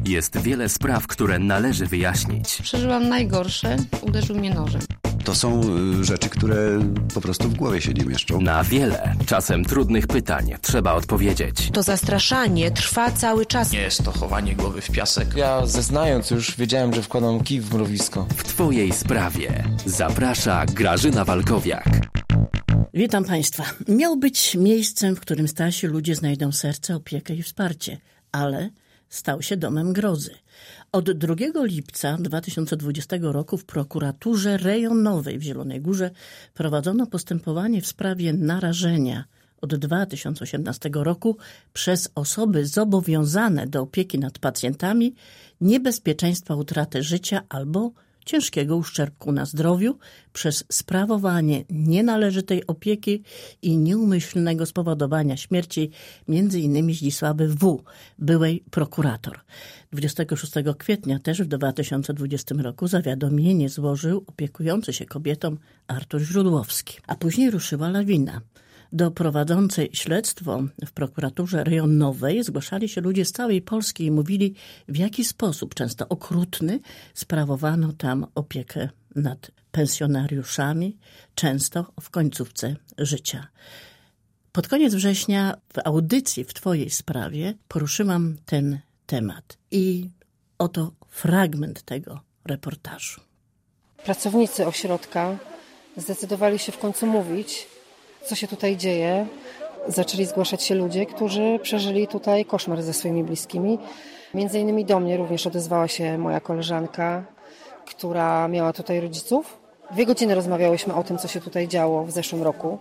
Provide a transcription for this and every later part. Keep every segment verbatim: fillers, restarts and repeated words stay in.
Jest wiele spraw, które należy wyjaśnić. Przeżyłam najgorsze, uderzył mnie nożem. To są rzeczy, które po prostu w głowie się nie mieszczą. Na wiele, czasem trudnych pytań trzeba odpowiedzieć. To zastraszanie trwa cały czas. Nie jest to chowanie głowy w piasek. Ja zeznając już wiedziałem, że wkładam kij w mrowisko. W Twojej sprawie zaprasza Grażyna Walkowiak. Witam Państwa. Miał być miejscem, w którym starsi ludzie znajdą serce, opiekę i wsparcie, ale stał się domem grozy. Od drugiego lipca dwa tysiące dwudziestego roku w prokuraturze rejonowej w Zielonej Górze prowadzono postępowanie w sprawie narażenia od dwa tysiące osiemnastego roku przez osoby zobowiązane do opieki nad pacjentami niebezpieczeństwa utraty życia albo ciężkiego uszczerbku na zdrowiu przez sprawowanie nienależytej opieki i nieumyślnego spowodowania śmierci między innymi Zdzisławy W., byłej prokurator. dwudziestego szóstego kwietnia też w dwa tysiące dwudziestym roku zawiadomienie złożył opiekujący się kobietą Artur Źródłowski. A później ruszyła lawina. Do prowadzącej śledztwo w prokuraturze rejonowej zgłaszali się ludzie z całej Polski i mówili, w jaki sposób, często okrutny, sprawowano tam opiekę nad pensjonariuszami, często w końcówce życia. Pod koniec września w audycji w Twojej sprawie poruszyłam ten temat i oto fragment tego reportażu. Pracownicy ośrodka zdecydowali się w końcu mówić, co się tutaj dzieje. Zaczęli zgłaszać się ludzie, którzy przeżyli tutaj koszmar ze swoimi bliskimi. Między innymi do mnie również odezwała się moja koleżanka, która miała tutaj rodziców. Dwie godziny rozmawiałyśmy o tym, co się tutaj działo w zeszłym roku.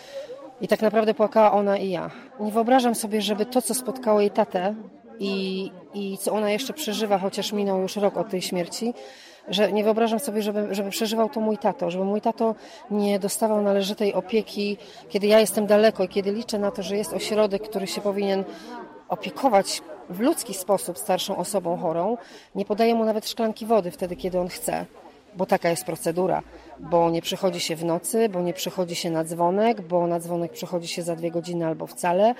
I tak naprawdę płakała ona i ja. Nie wyobrażam sobie, żeby to, co spotkało jej tatę i, i co ona jeszcze przeżywa, chociaż minął już rok od tej śmierci, że nie wyobrażam sobie, żeby, żeby przeżywał to mój tato, żeby mój tato nie dostawał należytej opieki, kiedy ja jestem daleko i kiedy liczę na to, że jest ośrodek, który się powinien opiekować w ludzki sposób starszą osobą chorą, nie podaje mu nawet szklanki wody wtedy, kiedy on chce, bo taka jest procedura, bo nie przychodzi się w nocy, bo nie przychodzi się na dzwonek, bo na dzwonek przychodzi się za dwie godziny albo wcale,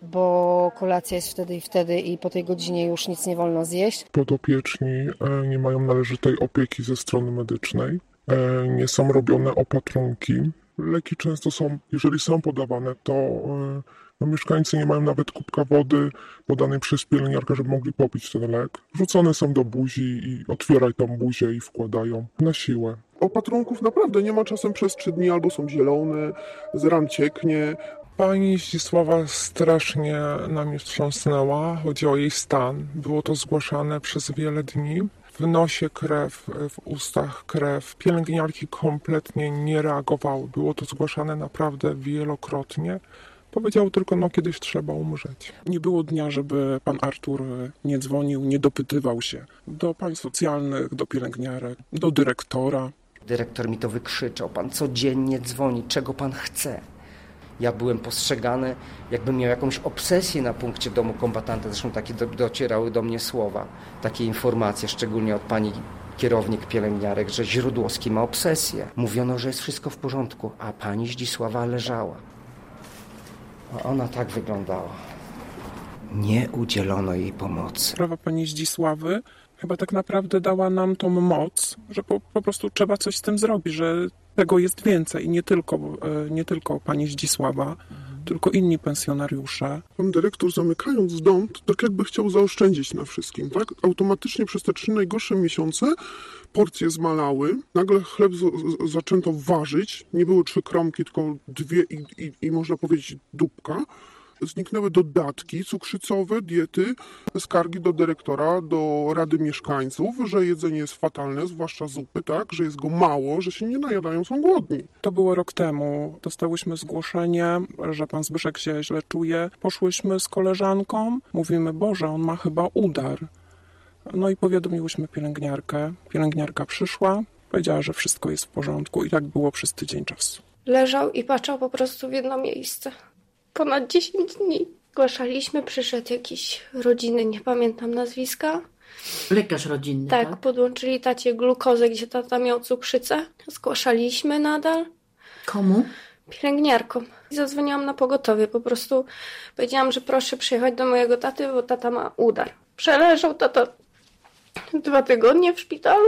bo kolacja jest wtedy i wtedy i po tej godzinie już nic nie wolno zjeść. Podopieczni nie mają należytej opieki ze strony medycznej, nie są robione opatrunki. Leki często są, jeżeli są podawane, to no, mieszkańcy nie mają nawet kubka wody podanej przez pielęgniarkę, żeby mogli popić ten lek. Wrzucone są do buzi i otwieraj tą buzię i wkładają na siłę. Opatrunków naprawdę nie ma czasem przez trzy dni, albo są zielone, z ran cieknie. Pani Zdzisława strasznie nami wstrząsnęła, chodzi o jej stan. Było to zgłaszane przez wiele dni. W nosie krew, w ustach krew. Pielęgniarki kompletnie nie reagowały. Było to zgłaszane naprawdę wielokrotnie. Powiedział tylko, no kiedyś trzeba umrzeć. Nie było dnia, żeby pan Artur nie dzwonił, nie dopytywał się do pań socjalnych, do pielęgniarek, do dyrektora. Dyrektor mi to wykrzyczał, pan codziennie dzwoni, czego pan chce. Ja byłem postrzegany, jakbym miał jakąś obsesję na punkcie domu kombatanta. Zresztą takie do, docierały do mnie słowa, takie informacje, szczególnie od pani kierownik pielęgniarek, że Źródłowski ma obsesję. Mówiono, że jest wszystko w porządku, a pani Zdzisława leżała. A ona tak wyglądała. Nie udzielono jej pomocy. Sprawa pani Zdzisławy chyba tak naprawdę dała nam tą moc, że po, po prostu trzeba coś z tym zrobić, że tego jest więcej i nie tylko, nie tylko pani Zdzisława, mhm. tylko inni pensjonariusze. Pan dyrektor, zamykając dom, tak jakby chciał zaoszczędzić na wszystkim, tak? Automatycznie przez te trzy najgorsze miesiące porcje zmalały, nagle chleb z- z- zaczęto ważyć, nie były trzy kromki, tylko dwie i, i, i można powiedzieć dupka. Zniknęły dodatki cukrzycowe, diety, skargi do dyrektora, do Rady Mieszkańców, że jedzenie jest fatalne, zwłaszcza zupy, tak, że jest go mało, że się nie najadają, są głodni. To było rok temu. Dostałyśmy zgłoszenie, że pan Zbyszek się źle czuje. Poszłyśmy z koleżanką, mówimy, Boże, on ma chyba udar. No i powiadomiłyśmy pielęgniarkę. Pielęgniarka przyszła, powiedziała, że wszystko jest w porządku i tak było przez tydzień czasu. Leżał i patrzał po prostu w jedno miejsce. Ponad dziesięć dni. Zgłaszaliśmy, przyszedł jakiś rodziny, nie pamiętam nazwiska. Lekarz rodzinny, tak? Tak, podłączyli tacie glukozę, gdzie tata miał cukrzycę. Zgłaszaliśmy nadal. Komu? Pielęgniarkom. Zadzwoniłam na pogotowie, po prostu powiedziałam, że proszę przyjechać do mojego taty, bo tata ma udar. Przeleżał tata dwa tygodnie w szpitalu.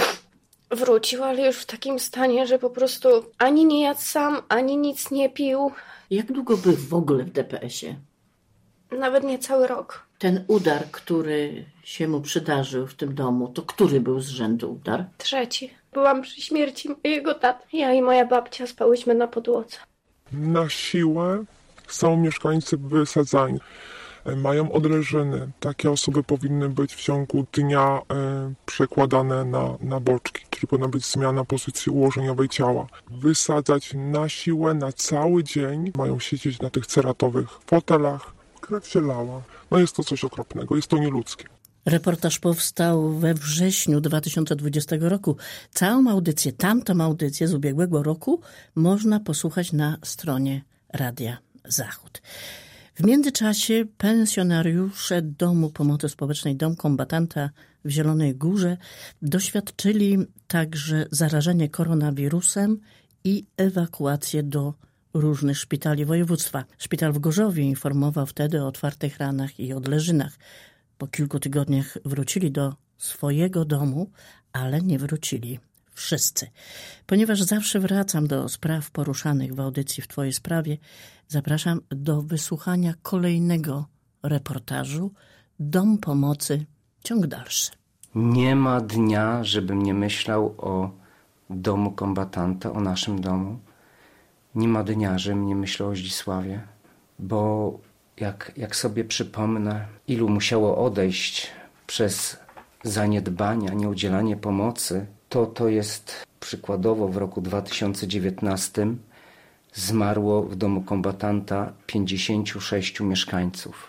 Wrócił, ale już w takim stanie, że po prostu ani nie jadł sam, ani nic nie pił. Jak długo był w ogóle w D P S-ie? Nawet nie cały rok. Ten udar, który się mu przydarzył w tym domu, to który był z rzędu udar? Trzeci. Byłam przy śmierci mojego taty. Ja i moja babcia spałyśmy na podłodze. Na siłę są mieszkańcy wysadzani. Mają odleżyny. Takie osoby powinny być w ciągu dnia e, przekładane na, na boczki, czyli powinna być zmiana pozycji ułożeniowej ciała. Wysadzać na siłę, na cały dzień. Mają siedzieć na tych ceratowych fotelach. Krew się lała. No jest to coś okropnego, jest to nieludzkie. Reportaż powstał we wrześniu dwa tysiące dwudziestego roku. Całą audycję, tamtą audycję z ubiegłego roku można posłuchać na stronie Radia Zachód. W międzyczasie pensjonariusze Domu Pomocy Społecznej Dom Kombatanta w Zielonej Górze doświadczyli także zarażenia koronawirusem i ewakuację do różnych szpitali województwa. Szpital w Gorzowie informował wtedy o otwartych ranach i odleżynach. Po kilku tygodniach wrócili do swojego domu, ale nie wrócili wszyscy. Ponieważ zawsze wracam do spraw poruszanych w audycji w Twojej sprawie, zapraszam do wysłuchania kolejnego reportażu Dom Pomocy, ciąg dalszy. Nie ma dnia, żebym nie myślał o domu kombatanta, o naszym domu. Nie ma dnia, żebym nie myślał o Zdzisławie, bo jak, jak sobie przypomnę, ilu musiało odejść przez zaniedbania, nieudzielanie pomocy, to to jest przykładowo w roku dwa tysiące dziewiętnastym zmarło w domu kombatanta pięćdziesięciu sześciu mieszkańców.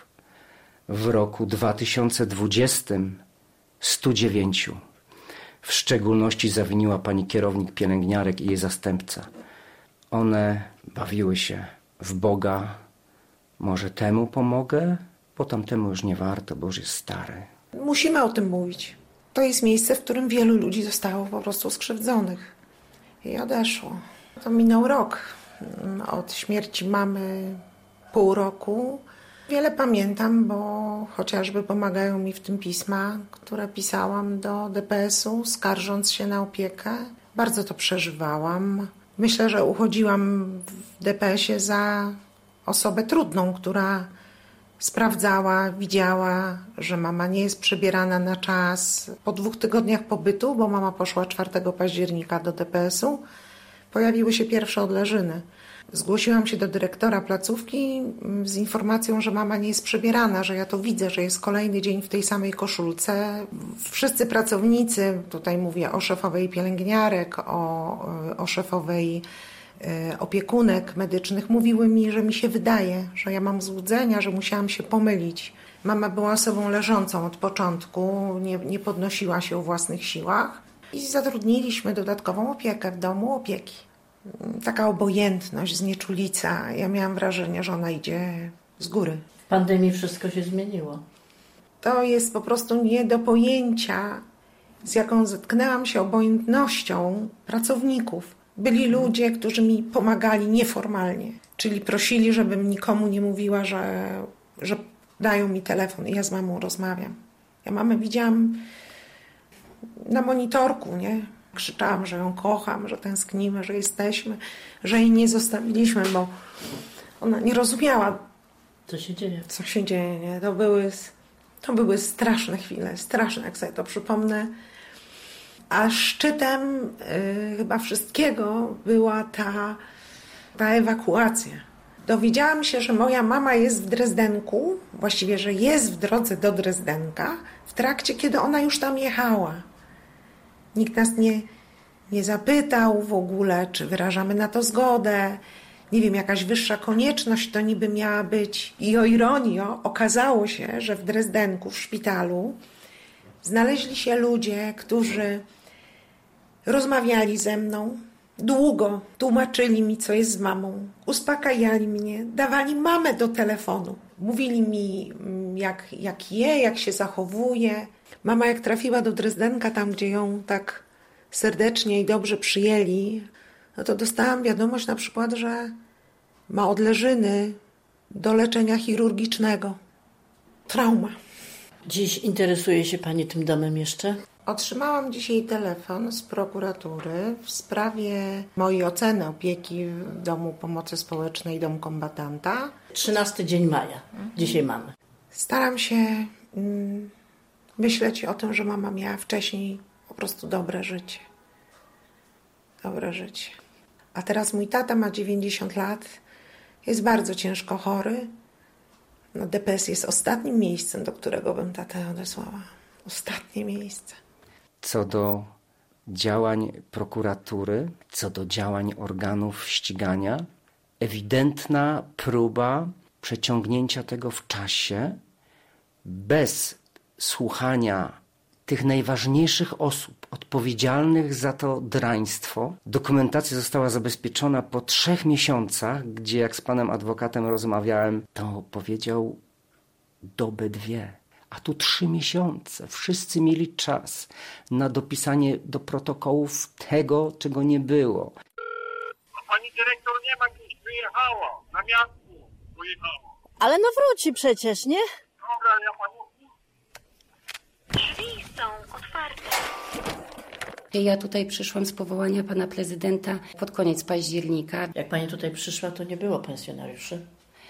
W roku dwa tysiące dwudziestym stu dziewięciu. W szczególności zawiniła pani kierownik pielęgniarek i jej zastępca. One bawiły się w Boga. Może temu pomogę, bo tamtemu już nie warto, bo już jest stary. Musimy o tym mówić. To jest miejsce, w którym wielu ludzi zostało po prostu skrzywdzonych. I odeszło. To minął rok. Od śmierci mamy pół roku. Wiele pamiętam, bo chociażby pomagają mi w tym pisma, które pisałam do D P S-u, skarżąc się na opiekę. Bardzo to przeżywałam. Myślę, że uchodziłam w D P S-ie za osobę trudną, która sprawdzała, widziała, że mama nie jest przebierana na czas. Po dwóch tygodniach pobytu, bo mama poszła czwartego października do D P S-u, pojawiły się pierwsze odleżyny. Zgłosiłam się do dyrektora placówki z informacją, że mama nie jest przebierana, że ja to widzę, że jest kolejny dzień w tej samej koszulce. Wszyscy pracownicy, tutaj mówię o szefowej pielęgniarek, o, o szefowej opiekunek medycznych, mówiły mi, że mi się wydaje, że ja mam złudzenia, że musiałam się pomylić. Mama była osobą leżącą od początku, nie, nie podnosiła się o własnych siłach i zatrudniliśmy dodatkową opiekę w domu opieki. Taka obojętność, znieczulica. Ja miałam wrażenie, że ona idzie z góry. W pandemii wszystko się zmieniło. To jest po prostu nie do pojęcia, z jaką zetknęłam się obojętnością pracowników. Byli ludzie, którzy mi pomagali nieformalnie, czyli prosili, żebym nikomu nie mówiła, że, że dają mi telefon i ja z mamą rozmawiam. Ja mamę widziałam na monitorku, nie? Krzyczałam, że ją kocham, że tęsknimy, że jesteśmy, że jej nie zostawiliśmy, bo ona nie rozumiała, co się dzieje. Co się dzieje, nie? To były, to były straszne chwile, straszne, jak sobie to przypomnę. A szczytem y, chyba wszystkiego była ta, ta ewakuacja. Dowiedziałam się, że moja mama jest w Drezdenku, właściwie, że jest w drodze do Drezdenka, w trakcie, kiedy ona już tam jechała. Nikt nas nie, nie zapytał w ogóle, czy wyrażamy na to zgodę. Nie wiem, jakaś wyższa konieczność to niby miała być. I o ironio, okazało się, że w Drezdenku, w szpitalu, znaleźli się ludzie, którzy rozmawiali ze mną, długo tłumaczyli mi, co jest z mamą, uspokajali mnie, dawali mamę do telefonu. Mówili mi, jak, jak je, jak się zachowuje. Mama jak trafiła do Drezdenka, tam gdzie ją tak serdecznie i dobrze przyjęli, no to dostałam wiadomość na przykład, że ma odleżyny do leczenia chirurgicznego. Trauma. Dziś interesuje się pani tym domem jeszcze? Otrzymałam dzisiaj telefon z prokuratury w sprawie mojej oceny opieki w Domu Pomocy Społecznej Dom Kombatanta. trzynasty dzień maja. Dzisiaj mamy. Staram się mm, myśleć o tym, że mama miała wcześniej po prostu dobre życie. Dobre życie. A teraz mój tata ma dziewięćdziesiąt lat, jest bardzo ciężko chory. No, D P S jest ostatnim miejscem, do którego bym tatę odesłała. Ostatnie miejsce. Co do działań prokuratury, co do działań organów ścigania, ewidentna próba przeciągnięcia tego w czasie bez słuchania tych najważniejszych osób odpowiedzialnych za to draństwo. Dokumentacja została zabezpieczona po trzech miesiącach, gdzie jak z panem adwokatem rozmawiałem, to powiedział dobę dwie. A tu trzy miesiące. Wszyscy mieli czas na dopisanie do protokołów tego, czego nie było. A pani dyrektor nie ma, gdzieś wyjechała. Na miasto pojechała. Ale no wróci przecież, nie? Dobra, ja panu... Drzwi są otwarte. Ja tutaj przyszłam z powołania pana prezydenta pod koniec października. Jak pani tutaj przyszła, to nie było pensjonariuszy?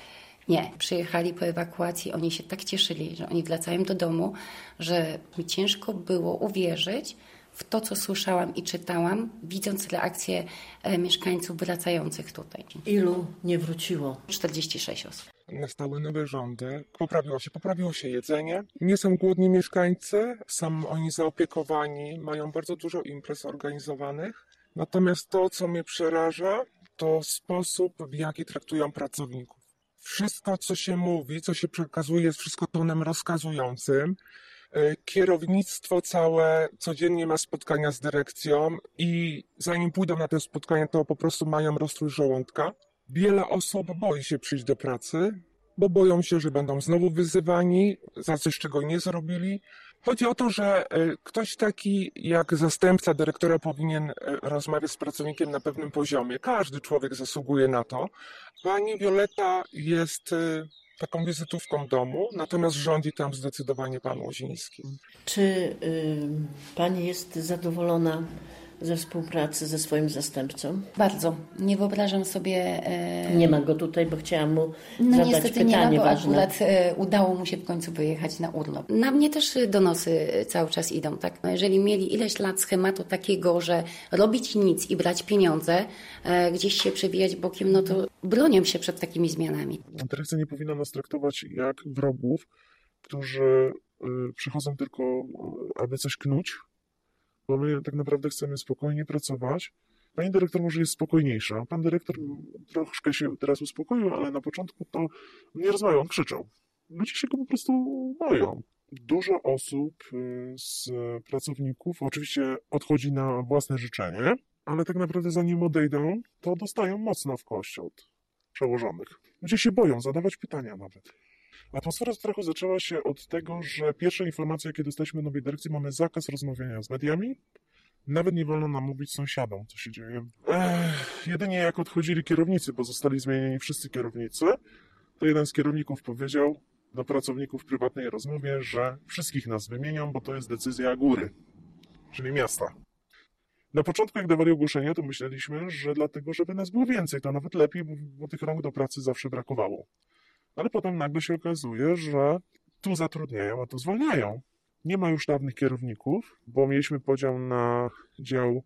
Nie, przyjechali po ewakuacji, oni się tak cieszyli, że oni wracają do domu, że mi ciężko było uwierzyć w to, co słyszałam i czytałam, widząc reakcje e, mieszkańców wracających tutaj. Ilu nie wróciło? czterdzieści sześć osób. Nastały nowe rządy, poprawiło się, poprawiło się jedzenie. Nie są głodni mieszkańcy, są oni zaopiekowani, mają bardzo dużo imprez organizowanych. Natomiast to, co mnie przeraża, to sposób, w jaki traktują pracowników. Wszystko, co się mówi, co się przekazuje, jest wszystko tonem rozkazującym. Kierownictwo całe codziennie ma spotkania z dyrekcją i zanim pójdą na te spotkania, to po prostu mają rozstrój żołądka. Wiele osób boi się przyjść do pracy, bo boją się, że będą znowu wyzywani za coś, czego nie zrobili. Chodzi o to, że ktoś taki jak zastępca dyrektora powinien rozmawiać z pracownikiem na pewnym poziomie. Każdy człowiek zasługuje na to. Pani Wioleta jest taką wizytówką domu, natomiast rządzi tam zdecydowanie pan Łoziński. Czy y, pani jest zadowolona ze współpracy ze swoim zastępcą? Bardzo. Nie wyobrażam sobie... E... Nie ma go tutaj, bo chciałam mu no zadać niestety pytanie nie ma, bo ważne. akurat e, udało mu się w końcu wyjechać na urlop. Na mnie też donosy cały czas idą. Tak? No, jeżeli mieli ileś lat schematu takiego, że robić nic i brać pieniądze, e, gdzieś się przewijać bokiem, no to bronią się przed takimi zmianami. Dyrekcja nie powinna nas traktować jak wrogów, którzy y, przychodzą tylko, y, aby coś knuć, bo my tak naprawdę chcemy spokojnie pracować. Pani dyrektor może jest spokojniejsza. Pan dyrektor troszkę się teraz uspokoił, ale na początku to nie rozmawiał, on krzyczał. Ludzie się go po prostu boją. Dużo osób z pracowników oczywiście odchodzi na własne życzenie, ale tak naprawdę zanim odejdą, to dostają mocno w kość od przełożonych. Ludzie się boją zadawać pytania nawet. Atmosfera strachu zaczęła się od tego, że pierwsze informacje, jakie dostaliśmy nowej dyrekcji, mamy zakaz rozmawiania z mediami. Nawet nie wolno nam mówić sąsiadom, co się dzieje. Ech, jedynie jak odchodzili kierownicy, bo zostali zmienieni wszyscy kierownicy, to jeden z kierowników powiedział do pracowników w prywatnej rozmowie, że wszystkich nas wymienią, bo to jest decyzja góry, czyli miasta. Na początku, jak dawali ogłoszenia, to myśleliśmy, że dlatego, żeby nas było więcej, to nawet lepiej, bo, bo tych rąk do pracy zawsze brakowało. Ale potem nagle się okazuje, że tu zatrudniają, a tu zwalniają. Nie ma już dawnych kierowników, bo mieliśmy podział na dział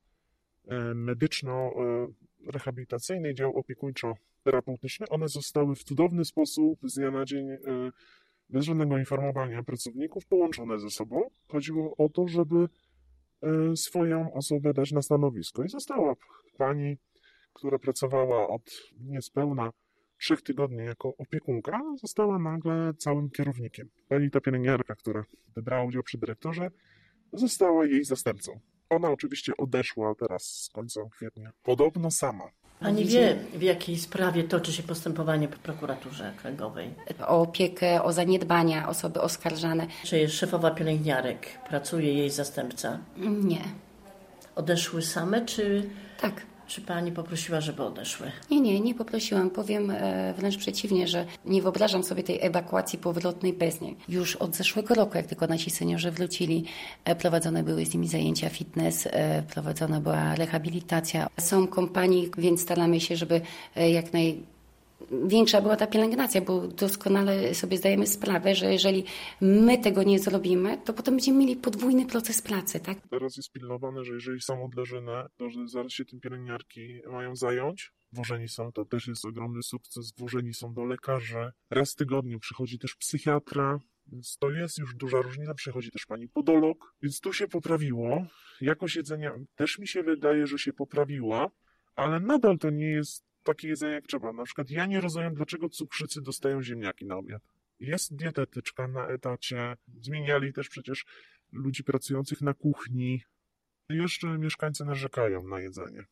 medyczno-rehabilitacyjny i dział opiekuńczo-terapeutyczny. One zostały w cudowny sposób z dnia na dzień, bez żadnego informowania pracowników, połączone ze sobą. Chodziło o to, żeby swoją osobę dać na stanowisko. I została pani, która pracowała od niespełna trzech tygodni jako opiekunka, została nagle całym kierownikiem. Pani ta pielęgniarka, która wybrała udział przy dyrektorze, została jej zastępcą. Ona oczywiście odeszła teraz z końca kwietnia. Podobno sama. Pani wie, w jakiej sprawie toczy się postępowanie w prokuraturze okręgowej? O opiekę, o zaniedbania osoby oskarżane. Czy jest szefowa pielęgniarek? Pracuje jej zastępca? Nie. Odeszły same, czy... Tak. Czy pani poprosiła, żeby odeszły? Nie, nie, nie poprosiłam. Powiem e, wręcz przeciwnie, że nie wyobrażam sobie tej ewakuacji powrotnej bez niej. Już od zeszłego roku, jak tylko nasi seniorzy wrócili, e, prowadzone były z nimi zajęcia fitness, e, prowadzona była rehabilitacja. Są kompanii, więc staramy się, żeby e, jak naj większa była ta pielęgnacja, bo doskonale sobie zdajemy sprawę, że jeżeli my tego nie zrobimy, to potem będziemy mieli podwójny proces pracy, tak? Teraz jest pilnowane, że jeżeli są odleżone, to że zaraz się tym pielęgniarki mają zająć. Włożeni są, to też jest ogromny sukces, włożeni są do lekarzy. Raz w tygodniu przychodzi też psychiatra, więc to jest już duża różnica. Przychodzi też pani podolog, więc tu się poprawiło. Jakość jedzenia też mi się wydaje, że się poprawiła, ale nadal to nie jest takie jedzenie jak trzeba. Na przykład ja nie rozumiem, dlaczego cukrzycy dostają ziemniaki na obiad. Jest dietetyczka na etacie, zmieniali też przecież ludzi pracujących na kuchni. Jeszcze mieszkańcy narzekają na jedzenie.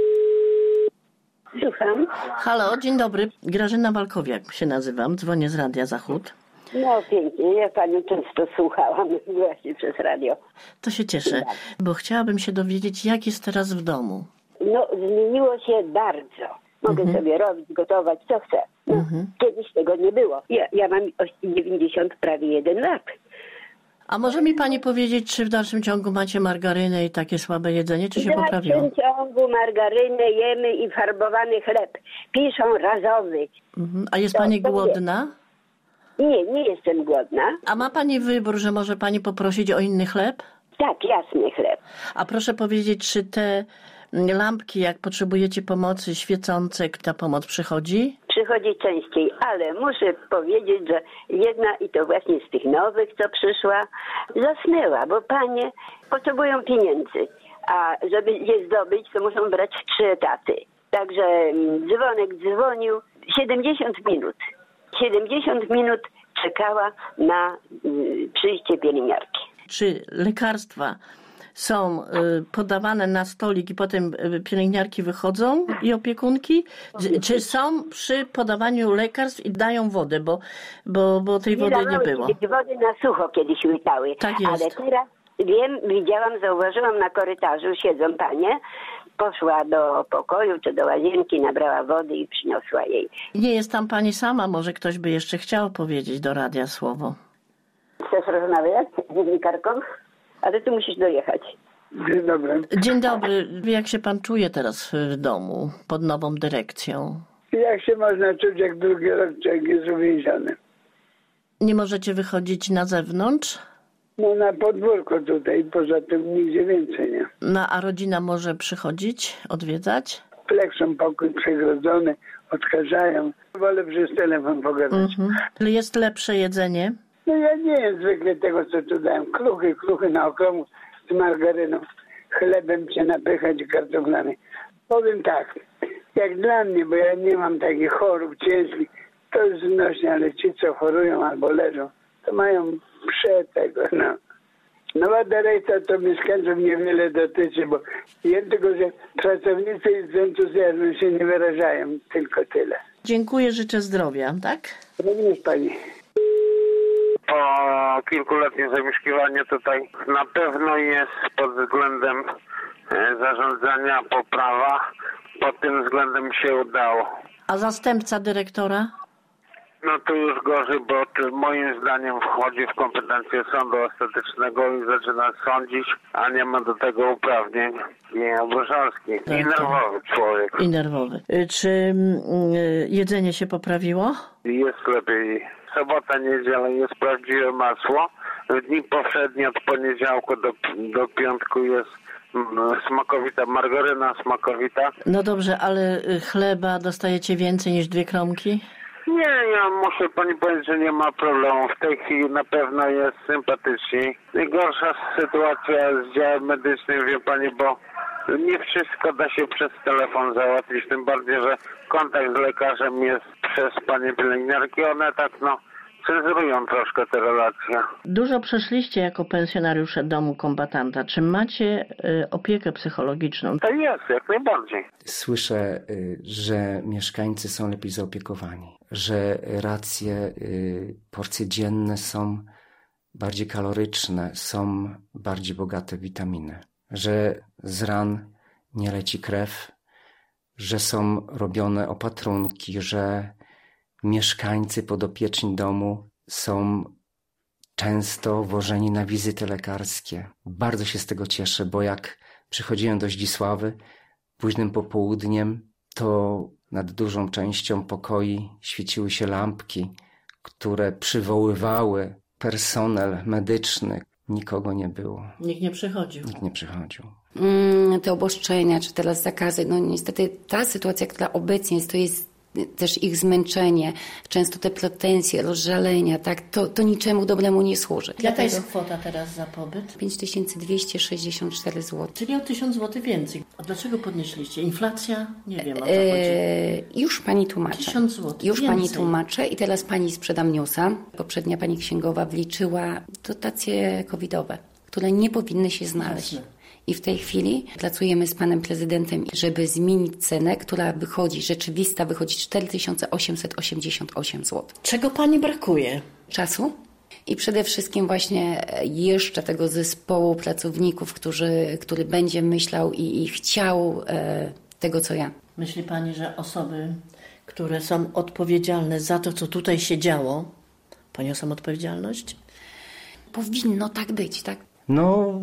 Słucham. Halo, dzień dobry. Grażyna Walkowiak się nazywam, dzwonię z Radia Zachód. No pięknie, ja panią często słuchałam właśnie przez radio. To się cieszę, bo chciałabym się dowiedzieć, jak jest teraz w domu. No zmieniło się bardzo. Mogę mhm. sobie robić, gotować, co chcę. No, mhm. Kiedyś tego nie było. Ja, ja mam dziewięćdziesiąt, prawie jeden lat. A może mi pani powiedzieć, czy w dalszym ciągu macie margarynę i takie słabe jedzenie, czy się w poprawiło? W dalszym ciągu margarynę jemy i farbowany chleb. Piszą razowy. Mhm. A jest to, pani to głodna? Nie. nie, nie jestem głodna. A ma pani wybór, że może pani poprosić o inny chleb? Tak, jasny chleb. A proszę powiedzieć, czy te lampki, jak potrzebujecie pomocy, świecące, ta pomoc przychodzi? Przychodzi częściej, ale muszę powiedzieć, że jedna i to właśnie z tych nowych, co przyszła, zasnęła, bo panie potrzebują pieniędzy, a żeby je zdobyć, to muszą brać trzy etaty. Także dzwonek dzwonił siedemdziesiąt minut. siedemdziesiąt minut czekała na y, przyjście pielęgniarki. Czy lekarstwa są y, podawane na stolik i potem y, pielęgniarki wychodzą i opiekunki? Czy, czy są przy podawaniu lekarstw i dają wodę, bo, bo, bo tej wody nie było? Wody na sucho kiedyś łytały, tak jest. Ale teraz wiem, widziałam, zauważyłam na korytarzu, siedzą panie, poszła do pokoju czy do łazienki, nabrała wody i przyniosła jej. Nie jest tam pani sama, może ktoś by jeszcze chciał powiedzieć do radia słowo. Chcesz rozmawiać z dziennikarką? Ale ty musisz dojechać. Dzień dobry. Dzień dobry. Jak się pan czuje teraz w domu pod nową dyrekcją? Jak się można czuć, jak drugi rok człowiek jest uwięziony? Nie możecie wychodzić na zewnątrz? No na podwórko tutaj, poza tym nigdzie więcej nie. No a rodzina może przychodzić, odwiedzać? Pleksą pokój przegrodzony, odkażają. Wolę przez telefon pogadać. Mhm. Jest lepsze jedzenie? No ja nie jem zwykle tego, co tu dałem. Kluchy, kluchy na okrągło z margaryną. Chlebem się napychać i kartoflami. Powiem tak, jak dla mnie, bo ja nie mam takich chorób ciężkich, to jest znośnie, ale ci, co chorują albo leżą, to mają prze tego, no. Nowa dyrekcja to mieszkańców niewiele dotyczy, bo wiem tylko, że pracownicy z entuzjazmem się nie wyrażają, tylko tyle. Dziękuję, życzę zdrowia, tak? Również pani. Po kilkuletnim zamieszkiwaniu tutaj na pewno jest pod względem zarządzania poprawa. Pod tym względem się udało. A zastępca dyrektora? No to już gorzej, bo to moim zdaniem wchodzi w kompetencje sądu ostatecznego i zaczyna sądzić, a nie ma do tego uprawnień. Nie, obowiązki. I nerwowy człowiek. I nerwowy. Czy y, jedzenie się poprawiło? Jest lepiej. Sobota, niedziela jest prawdziwe masło. W dni powszednie od poniedziałku do, do piątku jest smakowita margaryna, smakowita. No dobrze, ale chleba dostajecie więcej niż dwie kromki? Nie, ja muszę pani powiedzieć, że nie ma problemu. W tej chwili na pewno jest sympatycznie. Najgorsza sytuacja z działem medycznym, wie pani, bo nie wszystko da się przez telefon załatwić, tym bardziej, że kontakt z lekarzem jest przez panie pielęgniarki. One tak, no, cenzurują troszkę te relacje. Dużo przeszliście jako pensjonariusze domu kombatanta. Czy macie y, opiekę psychologiczną? To jest, jak najbardziej. Słyszę, y, że mieszkańcy są lepiej zaopiekowani, że racje, y, porcje dzienne są bardziej kaloryczne, są bardziej bogate w witaminy, że z ran nie leci krew, że są robione opatrunki, że mieszkańcy podopieczni domu są często wożeni na wizyty lekarskie. Bardzo się z tego cieszę, bo jak przychodziłem do Zdzisławy późnym popołudniem, to nad dużą częścią pokoi świeciły się lampki, które przywoływały personel medyczny. Nikogo nie było. Nikt nie przychodził. Nikt nie przychodził. Mm, te obostrzenia, czy teraz zakazy, no niestety ta sytuacja, która obecnie jest, to jest też ich zmęczenie, często te pretensje, rozżalenia, tak, to, to niczemu dobremu nie służy. Jaka Dlatego... jest kwota teraz za pobyt? pięć tysięcy dwieście sześćdziesiąt cztery złote. Czyli o tysiąc złotych więcej. A dlaczego podnieśliście? Inflacja? Nie wiem, o co eee, chodzi. Już pani tłumaczę. tysiąc złotych Już więcej. pani tłumaczę i teraz pani sprzedam newsa. Poprzednia pani księgowa wliczyła dotacje covidowe, które nie powinny się znaleźć. Jasne. I w tej chwili pracujemy z panem prezydentem, żeby zmienić cenę, która wychodzi, rzeczywista wychodzi cztery tysiące osiemset osiemdziesiąt osiem złotych. Czego pani brakuje? Czasu i przede wszystkim właśnie jeszcze tego zespołu pracowników, który, który będzie myślał i, i chciał e, tego, co ja. Myśli pani, że osoby, które są odpowiedzialne za to, co tutaj się działo, poniosą odpowiedzialność? Powinno tak być, tak? No...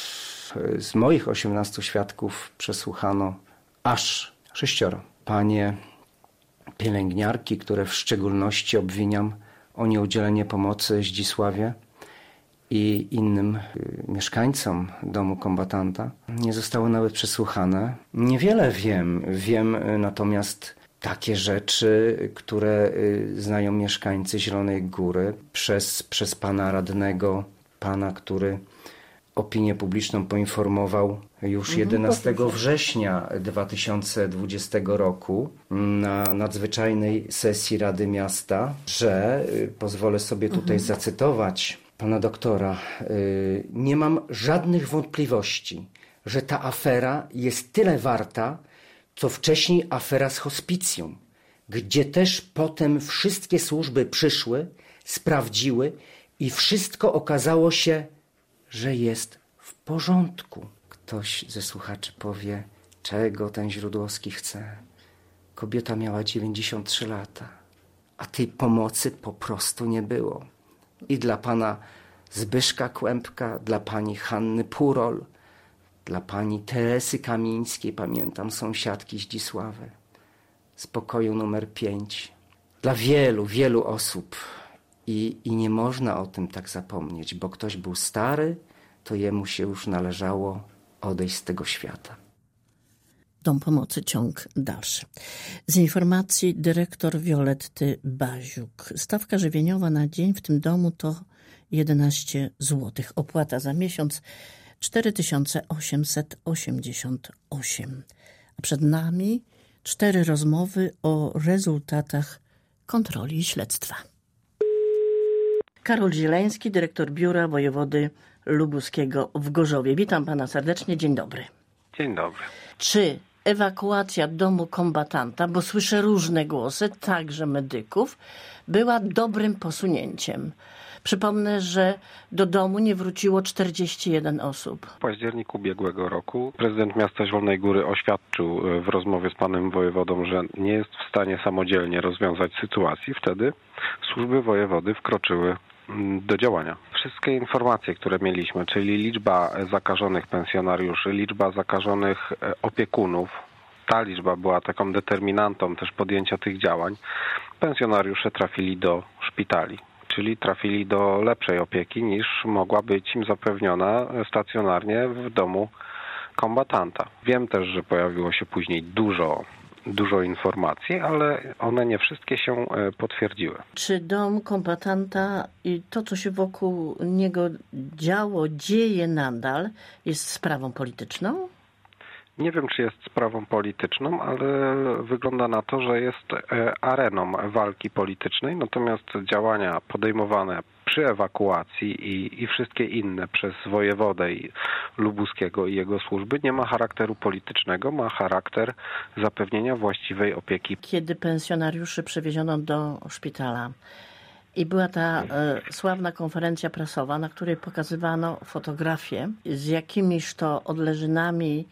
Z moich osiemnastu świadków przesłuchano aż sześcioro. Panie pielęgniarki, które w szczególności obwiniam o nieudzielenie pomocy Zdzisławie i innym mieszkańcom domu kombatanta, nie zostały nawet przesłuchane. Niewiele wiem. Wiem natomiast takie rzeczy, które znają mieszkańcy Zielonej Góry przez, przez pana radnego, pana, który opinię publiczną poinformował już jedenastego września dwa tysiące dwudziestego roku na nadzwyczajnej sesji Rady Miasta, że, pozwolę sobie tutaj mhm. zacytować pana doktora, nie mam żadnych wątpliwości, że ta afera jest tyle warta, co wcześniej afera z hospicjum, gdzie też potem wszystkie służby przyszły, sprawdziły i wszystko okazało się, że jest w porządku. Ktoś ze słuchaczy powie, czego ten Źródłowski chce. Kobieta miała dziewięćdziesiąt trzy lata, a tej pomocy po prostu nie było. I dla pana Zbyszka Kłębka, dla pani Hanny Purol, dla pani Teresy Kamińskiej, pamiętam, sąsiadki Zdzisławy, z pokoju numer pięć. Dla wielu, wielu osób. I, I nie można o tym tak zapomnieć, bo ktoś był stary, to jemu się już należało odejść z tego świata. Dom Pomocy, ciąg dalszy. Z informacji dyrektor Violetty Baziuk. Stawka żywieniowa na dzień w tym domu to jedenaście złotych. Opłata za miesiąc cztery tysiące osiemset osiemdziesiąt osiem. A przed nami cztery rozmowy o rezultatach kontroli i śledztwa. Karol Zieleński, dyrektor Biura Wojewody Lubuskiego w Gorzowie. Witam pana serdecznie. Dzień dobry. Dzień dobry. Czy ewakuacja domu kombatanta, bo słyszę różne głosy, także medyków, była dobrym posunięciem? Przypomnę, że do domu nie wróciło czterdzieści jeden osób. W październiku ubiegłego roku prezydent miasta Zielonej Góry oświadczył w rozmowie z panem wojewodą, że nie jest w stanie samodzielnie rozwiązać sytuacji. Wtedy służby wojewody wkroczyły do działania. Wszystkie informacje, które mieliśmy, czyli liczba zakażonych pensjonariuszy, liczba zakażonych opiekunów, ta liczba była taką determinantą też podjęcia tych działań. Pensjonariusze trafili do szpitali, czyli trafili do lepszej opieki niż mogła być im zapewniona stacjonarnie w domu kombatanta. Wiem też, że pojawiło się później dużo dużo informacji, ale one nie wszystkie się potwierdziły. Czy dom kombatanta i to, co się wokół niego działo, dzieje nadal, jest sprawą polityczną? Nie wiem, czy jest sprawą polityczną, ale wygląda na to, że jest areną walki politycznej, natomiast działania podejmowane przy ewakuacji i, i wszystkie inne przez wojewodę lubuskiego i jego służby nie ma charakteru politycznego, ma charakter zapewnienia właściwej opieki. Kiedy pensjonariuszy przewieziono do szpitala i była ta e, sławna konferencja prasowa, na której pokazywano fotografie z jakimiś to odleżynami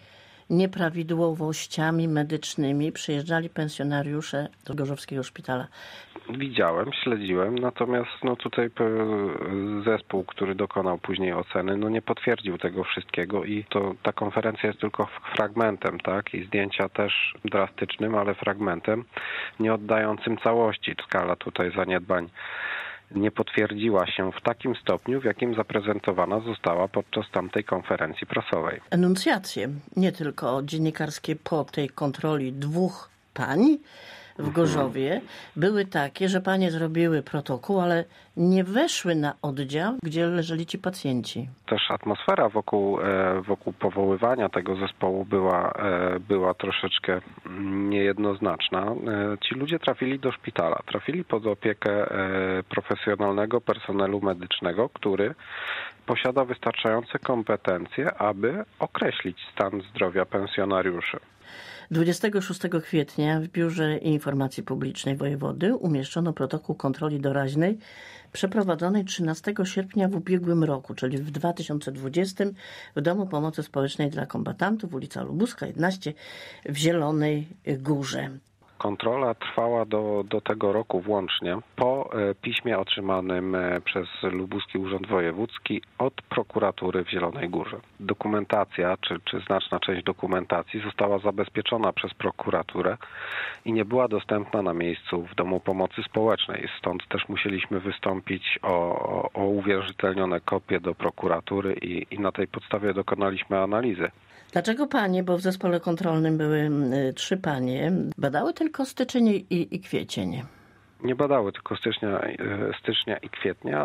nieprawidłowościami medycznymi przyjeżdżali pensjonariusze do Gorzowskiego Szpitala? Widziałem, śledziłem, natomiast no tutaj zespół, który dokonał później oceny, no nie potwierdził tego wszystkiego i to ta konferencja jest tylko fragmentem, tak? I zdjęcia też drastycznym, ale fragmentem, nie oddającym całości. Skala tutaj zaniedbań nie potwierdziła się w takim stopniu, w jakim zaprezentowana została podczas tamtej konferencji prasowej. Enuncjacje, nie tylko dziennikarskie po tej kontroli dwóch pań w Gorzowie, były takie, że panie zrobiły protokół, ale nie weszły na oddział, gdzie leżeli ci pacjenci. Też atmosfera wokół, wokół powoływania tego zespołu była, była troszeczkę niejednoznaczna. Ci ludzie trafili do szpitala, trafili pod opiekę profesjonalnego personelu medycznego, który posiada wystarczające kompetencje, aby określić stan zdrowia pensjonariuszy. dwudziestego szóstego kwietnia w Biurze Informacji Publicznej Wojewody umieszczono protokół kontroli doraźnej przeprowadzonej trzynastego sierpnia w ubiegłym roku, czyli w dwa tysiące dwudziestym w Domu Pomocy Społecznej dla Kombatantów, ulica Lubuska jedenaście w Zielonej Górze. Kontrola trwała do, do tego roku włącznie po piśmie otrzymanym przez Lubuski Urząd Wojewódzki od prokuratury w Zielonej Górze. Dokumentacja, czy, czy znaczna część dokumentacji została zabezpieczona przez prokuraturę i nie była dostępna na miejscu w Domu Pomocy Społecznej. Stąd też musieliśmy wystąpić o, o, o uwierzytelnione kopie do prokuratury i, i na tej podstawie dokonaliśmy analizy. Dlaczego panie, bo w zespole kontrolnym były y, trzy panie, badały tylko styczeń i, i kwiecień? Nie badały tylko stycznia, stycznia i kwietnia.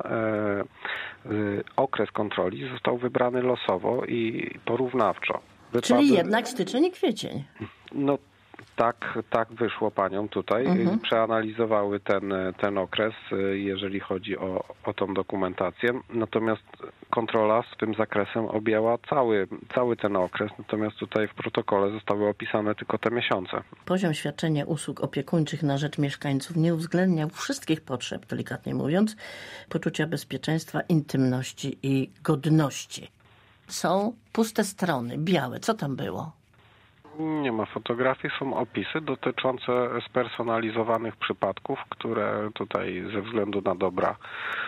Okres kontroli został wybrany losowo i porównawczo. Wypadły... Czyli jednak styczeń i kwiecień. No tak, tak wyszło paniom tutaj. Mhm. Przeanalizowały ten, ten okres, jeżeli chodzi o, o tą dokumentację. Natomiast kontrola z tym zakresem objęła cały, cały ten okres. Natomiast tutaj w protokole zostały opisane tylko te miesiące. Poziom świadczenia usług opiekuńczych na rzecz mieszkańców nie uwzględniał wszystkich potrzeb, delikatnie mówiąc, poczucia bezpieczeństwa, intymności i godności. Są puste strony, białe. Co tam było? Nie ma fotografii, są opisy dotyczące spersonalizowanych przypadków, które tutaj ze względu na dobra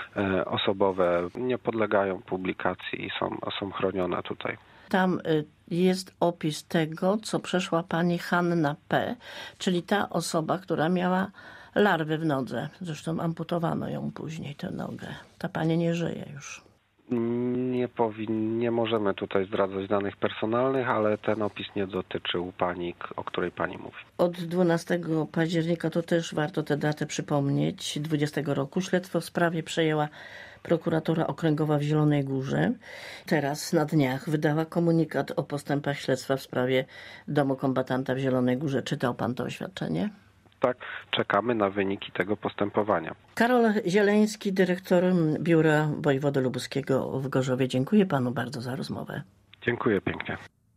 osobowe nie podlegają publikacji i są, są chronione tutaj. Tam jest opis tego, co przeszła pani Hanna P., czyli ta osoba, która miała larwy w nodze. Zresztą amputowano ją później, tę nogę. Ta pani nie żyje już. Nie powin, nie możemy tutaj zdradzać danych personalnych, ale ten opis nie dotyczył pani, o której pani mówi. Od dwunastego października, to też warto tę datę przypomnieć, dwudziestego roku śledztwo w sprawie przejęła prokuratura okręgowa w Zielonej Górze. Teraz na dniach wydała komunikat o postępach śledztwa w sprawie Domu Kombatanta w Zielonej Górze. Czytał pan to oświadczenie? Tak, czekamy na wyniki tego postępowania. Karol Zieleński, dyrektor Biura Wojewody Lubuskiego w Gorzowie. Dziękuję panu bardzo za rozmowę. Dziękuję pięknie.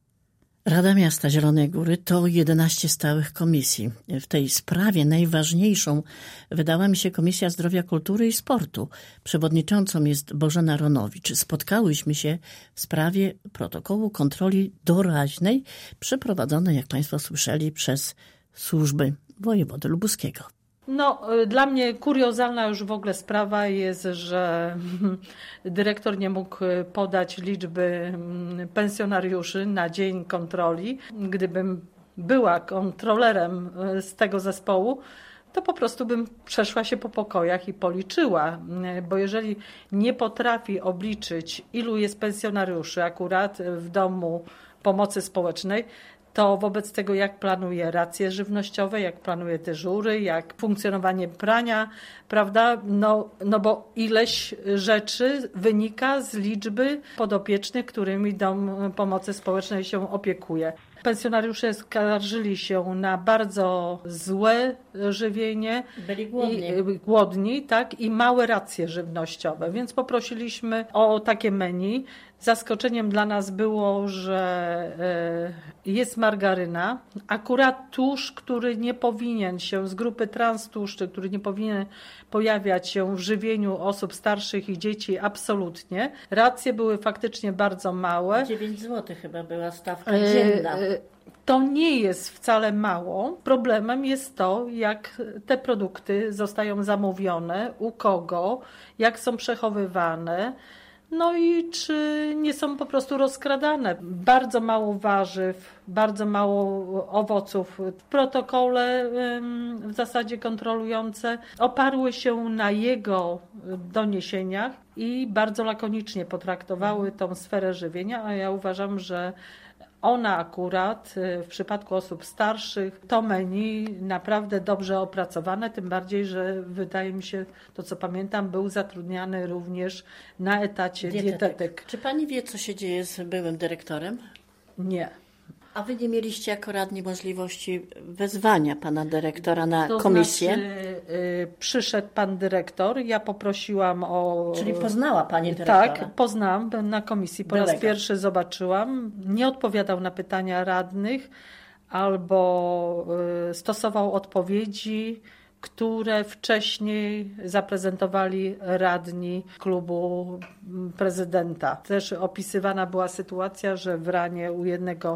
Rada Miasta Zielonej Góry to jedenaście stałych komisji. W tej sprawie najważniejszą wydała mi się Komisja Zdrowia, Kultury i Sportu. Przewodniczącą jest Bożena Ronowicz. Spotkałyśmy się w sprawie protokołu kontroli doraźnej przeprowadzonej, jak państwo słyszeli, przez służby wojewody lubuskiego. No, dla mnie kuriozalna już w ogóle sprawa jest, że dyrektor nie mógł podać liczby pensjonariuszy na dzień kontroli. Gdybym była kontrolerem z tego zespołu, to po prostu bym przeszła się po pokojach i policzyła, bo jeżeli nie potrafi obliczyć, ilu jest pensjonariuszy akurat w Domu Pomocy Społecznej, to wobec tego jak planuje racje żywnościowe, jak planuje dyżury, jak funkcjonowanie prania, prawda? No, no bo ileś rzeczy wynika z liczby podopiecznych, którymi Dom Pomocy Społecznej się opiekuje. Pensjonariusze skarżyli się na bardzo złe żywienie. Byli głodni. I, głodni, tak, i małe racje żywnościowe, więc poprosiliśmy o takie menu. Zaskoczeniem dla nas było, że jest margaryna, akurat tłuszcz, który nie powinien się, z grupy transtłuszczy, który nie powinien pojawiać się w żywieniu osób starszych i dzieci, absolutnie. Racje były faktycznie bardzo małe. dziewięć złotych chyba była stawka dzienna. To nie jest wcale mało. Problemem jest to, jak te produkty zostają zamówione, u kogo, jak są przechowywane. No i czy nie są po prostu rozkradane. Bardzo mało warzyw, bardzo mało owoców. W protokole w zasadzie kontrolujące oparły się na jego doniesieniach i bardzo lakonicznie potraktowały tą sferę żywienia, a ja uważam, że ona akurat w przypadku osób starszych to menu naprawdę dobrze opracowane, tym bardziej, że wydaje mi się, to co pamiętam, był zatrudniany również na etacie dietetyk. dietetyk. Czy pani wie, co się dzieje z byłym dyrektorem? Nie. A wy nie mieliście jako radni możliwości wezwania pana dyrektora na to komisję? Znaczy, y, przyszedł pan dyrektor, ja poprosiłam o... Czyli poznała pani dyrektora? Tak, poznałam, na komisji po Delega. raz pierwszy zobaczyłam. Nie odpowiadał na pytania radnych albo y, stosował odpowiedzi, które wcześniej zaprezentowali radni klubu prezydenta. Też opisywana była sytuacja, że w ranie u jednego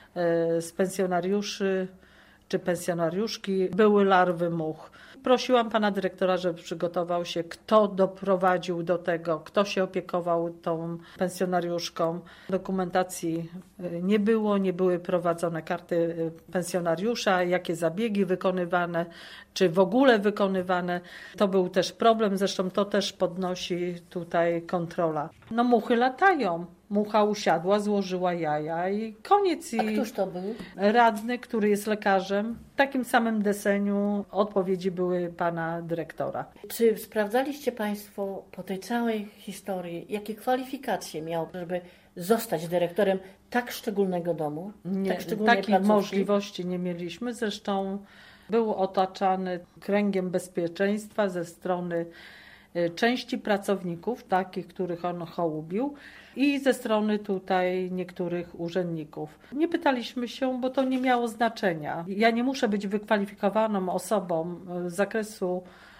z pensjonariuszy czy pensjonariuszki były larwy much. Prosiłam pana dyrektora, żeby przygotował się, kto doprowadził do tego, kto się opiekował tą pensjonariuszką. Dokumentacji nie było, nie były prowadzone karty pensjonariusza, jakie zabiegi wykonywane, czy w ogóle wykonywane. To był też problem, zresztą to też podnosi tutaj kontrola. No muchy latają. Mucha usiadła, złożyła jaja i koniec. A któż to był? Radny, który jest lekarzem. W takim samym deseniu odpowiedzi były pana dyrektora. Czy sprawdzaliście państwo po tej całej historii, jakie kwalifikacje miał, żeby zostać dyrektorem tak szczególnego domu? Nie, tak szczególnej takiej placówki? możliwości nie mieliśmy. Zresztą był otaczany kręgiem bezpieczeństwa ze strony części pracowników, takich, których on hołubił, i ze strony tutaj niektórych urzędników. Nie pytaliśmy się, bo to nie miało znaczenia. Ja nie muszę być wykwalifikowaną osobą z zakresu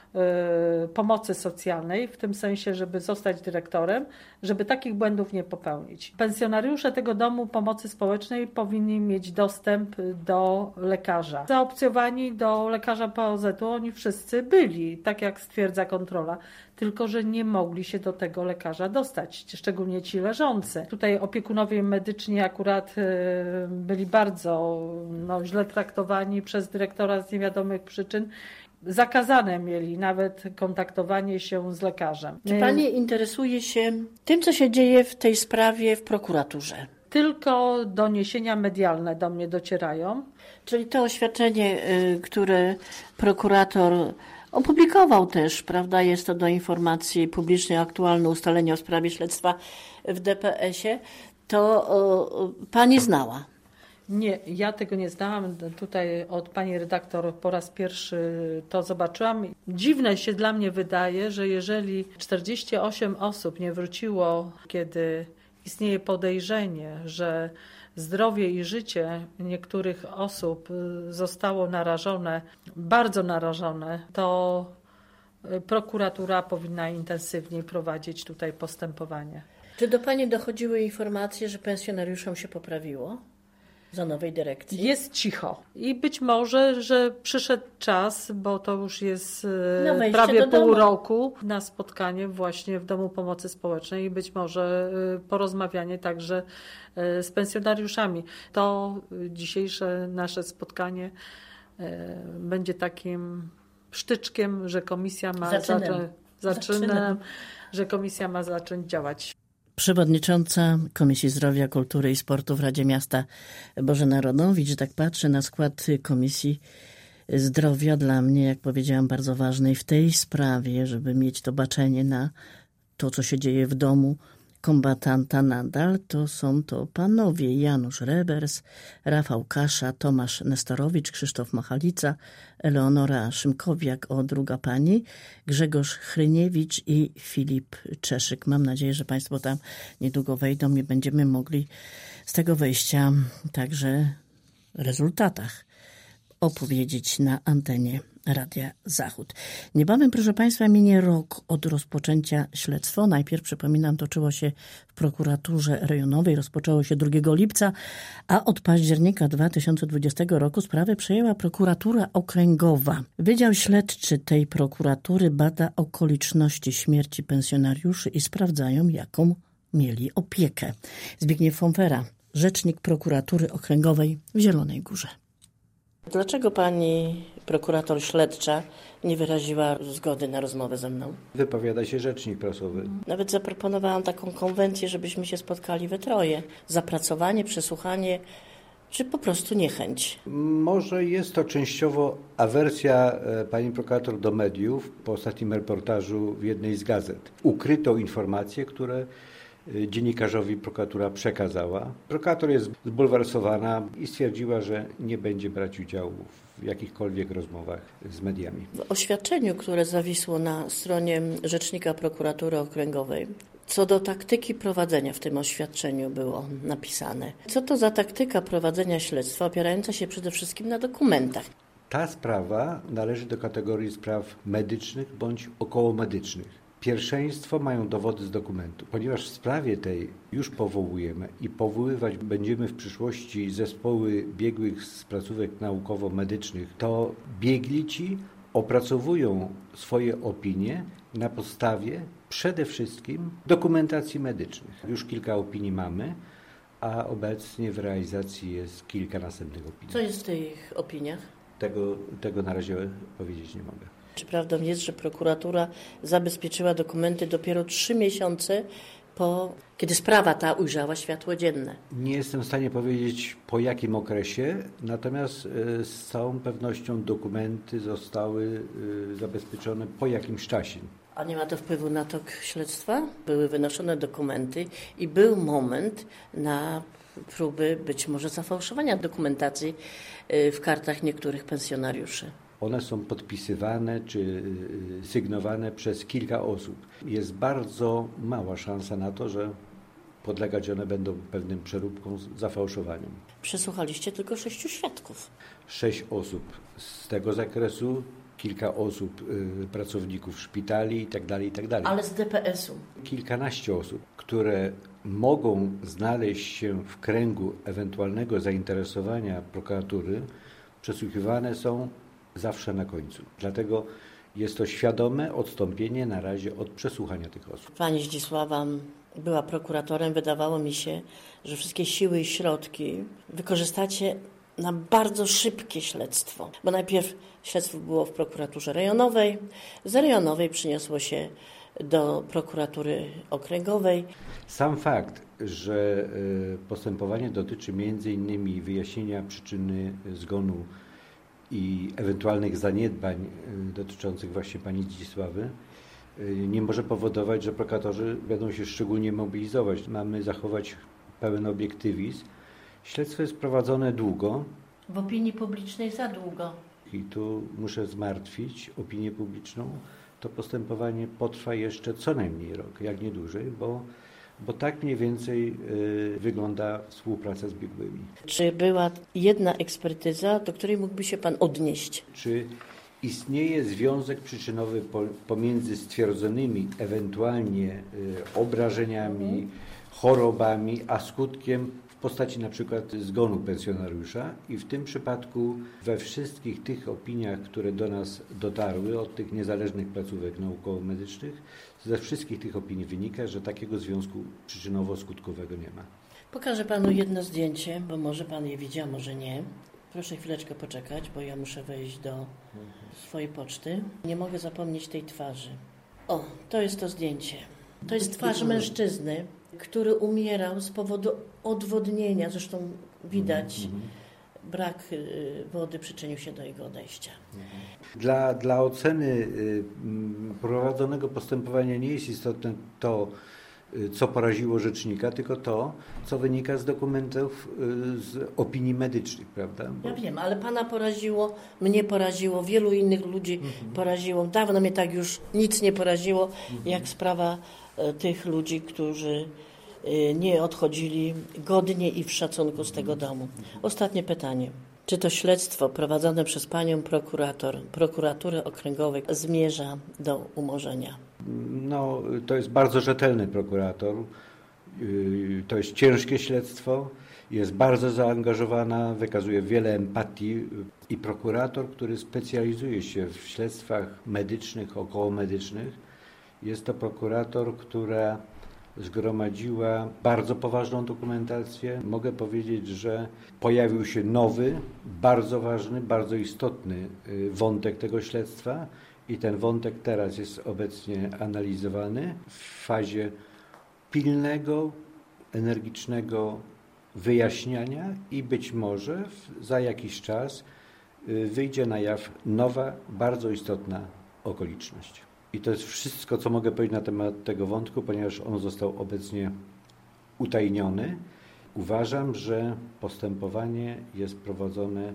y, pomocy socjalnej, w tym sensie, żeby zostać dyrektorem, żeby takich błędów nie popełnić. Pensjonariusze tego domu pomocy społecznej powinni mieć dostęp do lekarza. Zaopcjowani do lekarza P O Z u oni wszyscy byli, tak jak stwierdza kontrola, tylko że nie mogli się do tego lekarza dostać, szczególnie ci leżący. Tutaj opiekunowie medyczni akurat byli bardzo no, źle traktowani przez dyrektora z niewiadomych przyczyn. Zakazane mieli nawet kontaktowanie się z lekarzem. Czy pani interesuje się tym, co się dzieje w tej sprawie w prokuraturze? Tylko doniesienia medialne do mnie docierają. Czyli to oświadczenie, które prokurator opublikował też, prawda, jest to do informacji publicznej aktualne ustalenie o sprawie śledztwa w D P S ie, to o, pani znała? Nie, ja tego nie znałam. Tutaj od pani redaktor po raz pierwszy to zobaczyłam. Dziwne się dla mnie wydaje, że jeżeli czterdzieści osiem osób nie wróciło, kiedy istnieje podejrzenie, że zdrowie i życie niektórych osób zostało narażone, bardzo narażone, to prokuratura powinna intensywniej prowadzić tutaj postępowanie. Czy do pani dochodziły informacje, że pensjonariuszom się poprawiło za nowej dyrekcji? Jest cicho. I być może, że przyszedł czas, bo to już jest no prawie pół domu. roku, na spotkanie właśnie w Domu Pomocy Społecznej i być może porozmawianie także z pensjonariuszami. To dzisiejsze nasze spotkanie będzie takim sztyczkiem, że komisja ma zaczynem, zaczę- zaczynem, zaczynem. że komisja ma zacząć działać. Przewodnicząca Komisji Zdrowia, Kultury i Sportu w Radzie Miasta Bożena Rodowicz, że tak patrzy na skład Komisji Zdrowia, dla mnie, jak powiedziałam, bardzo ważnej w tej sprawie, żeby mieć to baczenie na to, co się dzieje w domu kombatanta nadal, to są to panowie Janusz Rebers, Rafał Kasza, Tomasz Nestorowicz, Krzysztof Machalica, Eleonora Szymkowiak, o druga pani, Grzegorz Chryniewicz i Filip Czeszyk. Mam nadzieję, że państwo tam niedługo wejdą i będziemy mogli z tego wejścia także rezultatach opowiedzieć na antenie Radia Zachód. Niebawem, proszę państwa, minie rok od rozpoczęcia śledztwa. Najpierw, przypominam, toczyło się w prokuraturze rejonowej, rozpoczęło się drugiego lipca, a od października dwa tysiące dwudziestego roku sprawę przejęła prokuratura okręgowa. Wydział Śledczy tej prokuratury bada okoliczności śmierci pensjonariuszy i sprawdzają, jaką mieli opiekę. Zbigniew Fonfera, rzecznik prokuratury okręgowej w Zielonej Górze. Dlaczego pani prokurator śledcza nie wyraziła zgody na rozmowę ze mną? Wypowiada się rzecznik prasowy. Nawet zaproponowałam taką konwencję, żebyśmy się spotkali we troje. Zapracowanie, przesłuchanie, czy po prostu niechęć? Może jest to częściowo awersja pani prokurator do mediów po ostatnim reportażu w jednej z gazet. Ukryto informacje, które dziennikarzowi prokuratura przekazała. Prokurator jest zbulwersowana i stwierdziła, że nie będzie brać udziału w jakichkolwiek rozmowach z mediami. W oświadczeniu, które zawisło na stronie rzecznika prokuratury okręgowej, co do taktyki prowadzenia w tym oświadczeniu było napisane. Co to za taktyka prowadzenia śledztwa opierająca się przede wszystkim na dokumentach? Ta sprawa należy do kategorii spraw medycznych bądź okołomedycznych. Pierwszeństwo mają dowody z dokumentu. Ponieważ w sprawie tej już powołujemy i powoływać będziemy w przyszłości zespoły biegłych z placówek naukowo-medycznych, to biegli ci opracowują swoje opinie na podstawie przede wszystkim dokumentacji medycznych. Już kilka opinii mamy, a obecnie w realizacji jest kilka następnych opinii. Co jest w tych opiniach? Tego, tego na razie powiedzieć nie mogę. Czy prawdą jest, że prokuratura zabezpieczyła dokumenty dopiero trzy miesiące po, kiedy sprawa ta ujrzała światło dzienne? Nie jestem w stanie powiedzieć po jakim okresie, natomiast z całą pewnością dokumenty zostały zabezpieczone po jakimś czasie. A nie ma to wpływu na tok śledztwa? Były wynoszone dokumenty i był moment na próby być może zafałszowania dokumentacji w kartach niektórych pensjonariuszy. One są podpisywane czy sygnowane przez kilka osób. Jest bardzo mała szansa na to, że podlegać one będą pewnym przeróbkom, zafałszowaniom. Przesłuchaliście tylko sześciu świadków. Sześć osób z tego zakresu, kilka osób, y, pracowników szpitali itd., itd. Ale z D P S u? Kilkanaście osób, które mogą znaleźć się w kręgu ewentualnego zainteresowania prokuratury, przesłuchiwane są zawsze na końcu. Dlatego jest to świadome odstąpienie na razie od przesłuchania tych osób. Pani Zdzisława była prokuratorem. Wydawało mi się, że wszystkie siły i środki wykorzystacie na bardzo szybkie śledztwo. Bo najpierw śledztwo było w prokuraturze rejonowej. Z rejonowej przyniosło się do prokuratury okręgowej. Sam fakt, że postępowanie dotyczy między innymi wyjaśnienia przyczyny zgonu i ewentualnych zaniedbań dotyczących właśnie pani Zdzisławy, nie może powodować, że prokuratorzy będą się szczególnie mobilizować. Mamy zachować pełen obiektywizm. Śledztwo jest prowadzone długo. W opinii publicznej za długo. I tu muszę zmartwić opinię publiczną. To postępowanie potrwa jeszcze co najmniej rok, jak nie dłużej, bo Bo tak mniej więcej y, wygląda współpraca z biegłymi. Czy była jedna ekspertyza, do której mógłby się pan odnieść? Czy istnieje związek przyczynowy po, pomiędzy stwierdzonymi ewentualnie y, obrażeniami, chorobami, a skutkiem w postaci na przykład zgonu pensjonariusza? I w tym przypadku we wszystkich tych opiniach, które do nas dotarły od tych niezależnych placówek naukowo-medycznych, ze wszystkich tych opinii wynika, że takiego związku przyczynowo-skutkowego nie ma. Pokażę panu jedno zdjęcie, bo może pan je widział, może nie. Proszę chwileczkę poczekać, bo ja muszę wejść do swojej poczty. Nie mogę zapomnieć tej twarzy. O, to jest to zdjęcie. To jest twarz mężczyzny, który umierał z powodu odwodnienia. Zresztą widać, brak wody przyczynił się do jego odejścia. Dla, dla oceny prowadzonego postępowania nie jest istotne to, co poraziło rzecznika, tylko to, co wynika z dokumentów, z opinii medycznych, prawda? Bo... Ja wiem, ale pana poraziło, mnie poraziło, wielu innych ludzi mhm. poraziło. Dawno mnie tak już nic nie poraziło, mhm. jak sprawa tych ludzi, którzy nie odchodzili godnie i w szacunku z tego domu. Ostatnie pytanie. Czy to śledztwo prowadzone przez panią prokurator, prokuratury okręgowej zmierza do umorzenia? No, to jest bardzo rzetelny prokurator. To jest ciężkie śledztwo. Jest bardzo zaangażowana, wykazuje wiele empatii i prokurator, który specjalizuje się w śledztwach medycznych, okołomedycznych. Jest to prokurator, która zgromadziła bardzo poważną dokumentację. Mogę powiedzieć, że pojawił się nowy, bardzo ważny, bardzo istotny wątek tego śledztwa i ten wątek teraz jest obecnie analizowany w fazie pilnego, energicznego wyjaśniania i być może za jakiś czas wyjdzie na jaw nowa, bardzo istotna okoliczność. I to jest wszystko, co mogę powiedzieć na temat tego wątku, ponieważ on został obecnie utajniony. Uważam, że postępowanie jest prowadzone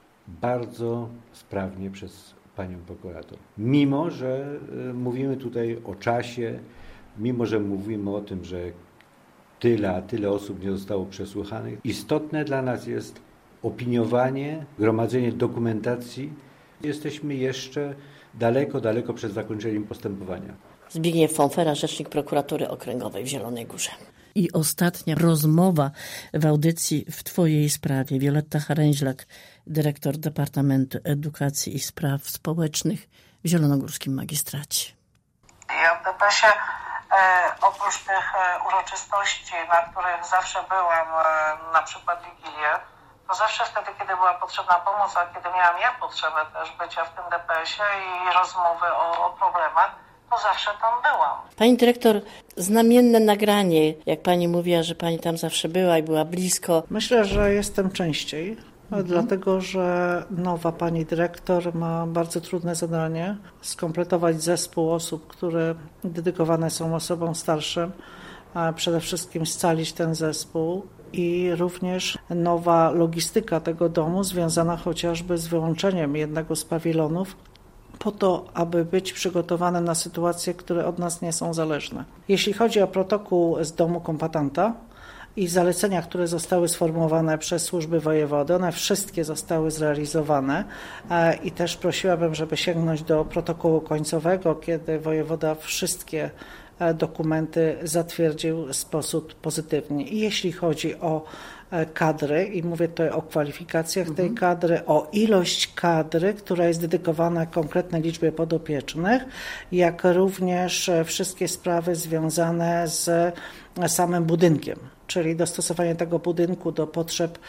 bardzo sprawnie przez panią prokurator. Mimo że mówimy tutaj o czasie, mimo że mówimy o tym, że tyle, a tyle osób nie zostało przesłuchanych, istotne dla nas jest opiniowanie, gromadzenie dokumentacji. Jesteśmy jeszcze daleko, daleko przed zakończeniem postępowania. Zbigniew Fonfera, rzecznik prokuratury okręgowej w Zielonej Górze. I ostatnia rozmowa w audycji w twojej sprawie. Wioletta Haręźlak, dyrektor Departamentu Edukacji i Spraw Społecznych w Zielonogórskim Magistracie. Ja w D P S ie e, oprócz tych e, uroczystości, na których zawsze byłam, e, na przykład Wigilię, to zawsze wtedy, kiedy była potrzebna pomoc, a kiedy miałam ja potrzebę też bycia w tym D P S ie i rozmowy o, o problemach, to zawsze tam byłam. Pani dyrektor, znamienne nagranie, jak pani mówiła, że pani tam zawsze była i była blisko. Myślę, że jestem częściej, mhm. dlatego że nowa pani dyrektor ma bardzo trudne zadanie skompletować zespół osób, które dedykowane są osobom starszym, a przede wszystkim scalić ten zespół. I również nowa logistyka tego domu związana chociażby z wyłączeniem jednego z pawilonów po to, aby być przygotowanym na sytuacje, które od nas nie są zależne. Jeśli chodzi o protokół z domu kombatanta i zalecenia, które zostały sformułowane przez służby wojewody, one wszystkie zostały zrealizowane i też prosiłabym, żeby sięgnąć do protokołu końcowego, kiedy wojewoda wszystkie dokumenty zatwierdził w sposób pozytywny. I jeśli chodzi o kadry, i mówię tutaj o kwalifikacjach mhm. tej kadry, o ilość kadry, która jest dedykowana konkretnej liczbie podopiecznych, jak również wszystkie sprawy związane z samym budynkiem, czyli dostosowanie tego budynku do potrzeb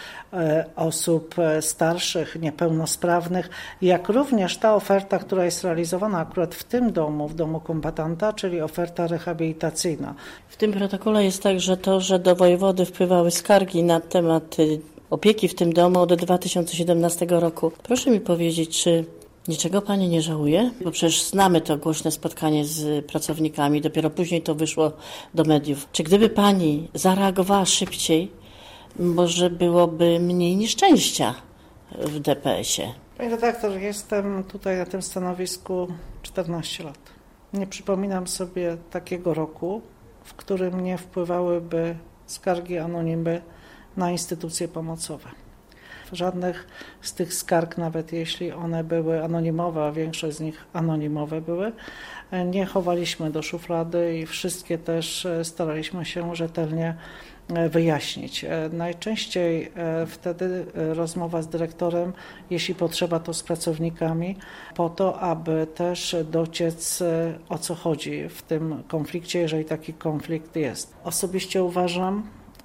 osób starszych, niepełnosprawnych, jak również ta oferta, która jest realizowana akurat w tym domu, w domu kombatanta, czyli oferta rehabilitacyjna. W tym protokole jest także to, że do wojewody wpływały skargi na temat opieki w tym domu od dwa tysiące siedemnastego roku. Proszę mi powiedzieć, czy niczego pani nie żałuje? Bo przecież znamy to głośne spotkanie z pracownikami, dopiero później to wyszło do mediów. Czy gdyby pani zareagowała szybciej, może byłoby mniej nieszczęścia w D P S ie? Panie redaktor, jestem tutaj na tym stanowisku czternaście lat. Nie przypominam sobie takiego roku, w którym nie wpływałyby skargi anonimy na instytucje pomocowe. Żadnych z tych skarg, nawet jeśli one były anonimowe, a większość z nich anonimowe były, nie chowaliśmy do szuflady i wszystkie też staraliśmy się rzetelnie wyjaśnić. Najczęściej wtedy rozmowa z dyrektorem, jeśli potrzeba, to z pracownikami, po to, aby też dociec, o co chodzi w tym konflikcie, jeżeli taki konflikt jest. Osobiście uważam,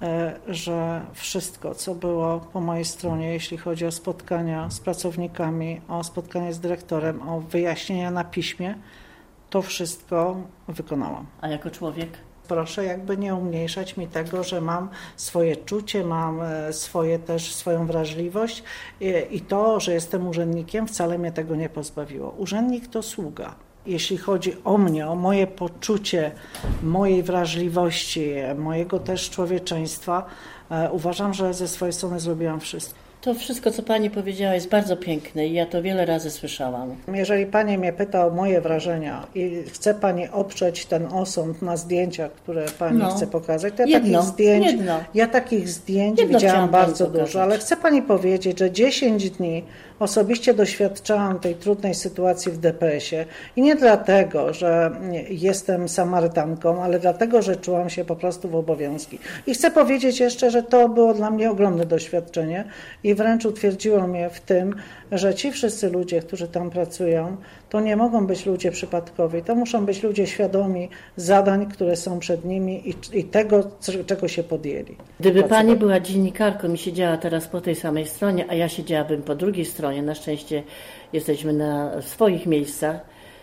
że wszystko, co było po mojej stronie, jeśli chodzi o spotkania z pracownikami, o spotkanie z dyrektorem, o wyjaśnienia na piśmie, to wszystko wykonałam. A jako człowiek? Proszę jakby nie umniejszać mi tego, że mam swoje czucie, mam swoje też swoją wrażliwość i, i to, że jestem urzędnikiem, wcale mnie tego nie pozbawiło. Urzędnik to sługa. Jeśli chodzi o mnie, o moje poczucie mojej wrażliwości, mojego też człowieczeństwa, uważam, że ze swojej strony zrobiłam wszystko. To wszystko, co pani powiedziała, jest bardzo piękne i ja to wiele razy słyszałam. Jeżeli pani mnie pyta o moje wrażenia i chce pani oprzeć ten osąd na zdjęciach, które pani no. chce pokazać, to ja jedno, takich zdjęć, jedno. ja takich zdjęć jedno widziałam bardzo dużo, pokazać. ale chcę pani powiedzieć, że dziesięć dni osobiście doświadczałam tej trudnej sytuacji w D P S-ie i nie dlatego, że jestem Samarytanką, ale dlatego, że czułam się po prostu w obowiązki. I chcę powiedzieć jeszcze, że to było dla mnie ogromne doświadczenie i wręcz utwierdziło mnie w tym, że ci wszyscy ludzie, którzy tam pracują, to nie mogą być ludzie przypadkowi, to muszą być ludzie świadomi zadań, które są przed nimi i, i tego, czego się podjęli. Gdyby pani była dziennikarką i siedziała teraz po tej samej stronie, a ja siedziałabym po drugiej stronie, na szczęście jesteśmy na swoich miejscach,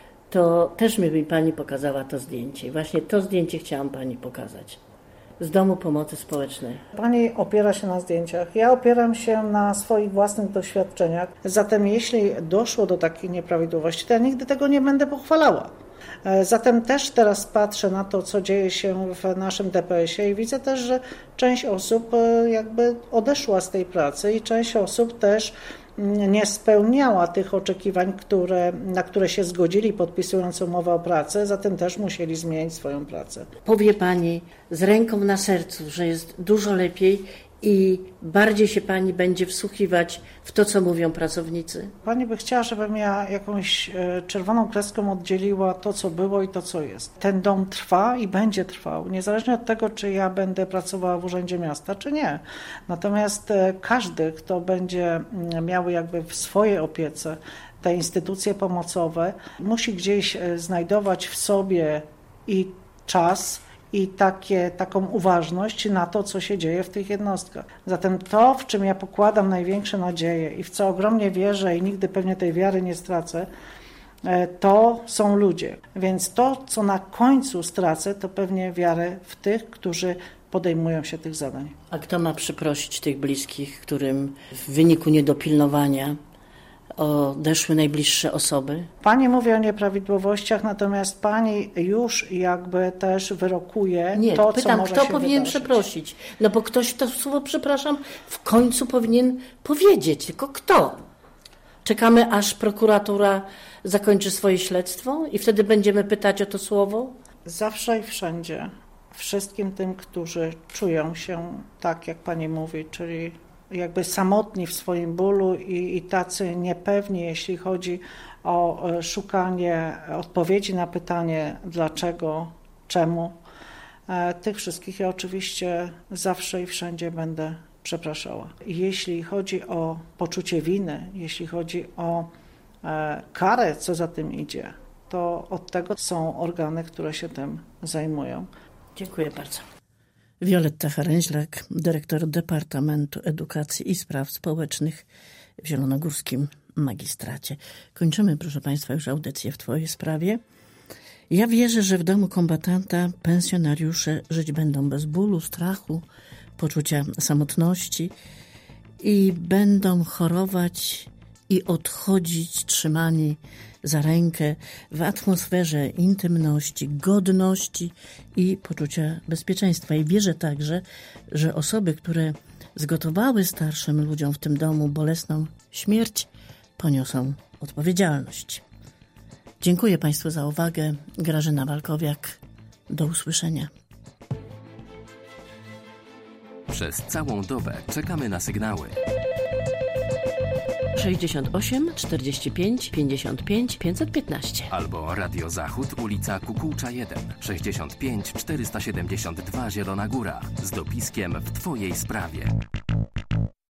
to też mi by pani pokazała to zdjęcie. Właśnie to zdjęcie chciałam pani pokazać. Z Domu Pomocy Społecznej. Pani opiera się na zdjęciach. Ja opieram się na swoich własnych doświadczeniach. Zatem jeśli doszło do takich nieprawidłowości, to ja nigdy tego nie będę pochwalała. Zatem też teraz patrzę na to, co dzieje się w naszym D P S-ie i widzę też, że część osób jakby odeszła z tej pracy i część osób też nie spełniała tych oczekiwań, które, na które się zgodzili, podpisując umowę o pracę, zatem też musieli zmienić swoją pracę. Powie pani z ręką na sercu, że jest dużo lepiej i bardziej się pani będzie wsłuchiwać w to, co mówią pracownicy? Pani by chciała, żebym ja jakąś czerwoną kreską oddzieliła to, co było i to, co jest. Ten dom trwa i będzie trwał, niezależnie od tego, czy ja będę pracowała w Urzędzie Miasta, czy nie. Natomiast każdy, kto będzie miał jakby w swojej opiece te instytucje pomocowe, musi gdzieś znajdować w sobie i czas, i takie, taką uważność na to, co się dzieje w tych jednostkach. Zatem to, w czym ja pokładam największe nadzieje i w co ogromnie wierzę i nigdy pewnie tej wiary nie stracę, to są ludzie. Więc to, co na końcu stracę, to pewnie wiarę w tych, którzy podejmują się tych zadań. A kto ma przeprosić tych bliskich, którym w wyniku niedopilnowania odeszły najbliższe osoby? Pani mówi o nieprawidłowościach, natomiast pani już jakby też wyrokuje Nie, to, pytam, co może kto się powinien wydarzyć. przeprosić? No bo ktoś to słowo przepraszam w końcu powinien powiedzieć, tylko kto? Czekamy, aż prokuratura zakończy swoje śledztwo i wtedy będziemy pytać o to słowo? Zawsze i wszędzie. Wszystkim tym, którzy czują się tak, jak pani mówi, czyli jakby samotni w swoim bólu i, i tacy niepewni, jeśli chodzi o szukanie odpowiedzi na pytanie dlaczego, czemu. Tych wszystkich ja oczywiście zawsze i wszędzie będę przepraszała. Jeśli chodzi o poczucie winy, jeśli chodzi o karę, co za tym idzie, to od tego są organy, które się tym zajmują. Dziękuję bardzo. Wioletta Haręźlak, dyrektor Departamentu Edukacji i Spraw Społecznych w Zielonogórskim Magistracie. Kończymy, proszę Państwa, już audycję w Twojej sprawie. Ja wierzę, że w domu kombatanta pensjonariusze żyć będą bez bólu, strachu, poczucia samotności i będą chorować i odchodzić trzymani za rękę w atmosferze intymności, godności i poczucia bezpieczeństwa. I wierzę także, że osoby, które zgotowały starszym ludziom w tym domu bolesną śmierć, poniosą odpowiedzialność. Dziękuję Państwu za uwagę. Grażyna Walkowiak. Do usłyszenia. Przez całą dobę czekamy na sygnały. sześćdziesiąt osiem czterdzieści pięć pięćdziesiąt pięć pięćset piętnaście. Albo Radio Zachód, ulica Kukułcza jeden, sześćdziesiąt pięć czterysta siedemdziesiąt dwa Zielona Góra z dopiskiem w Twojej sprawie.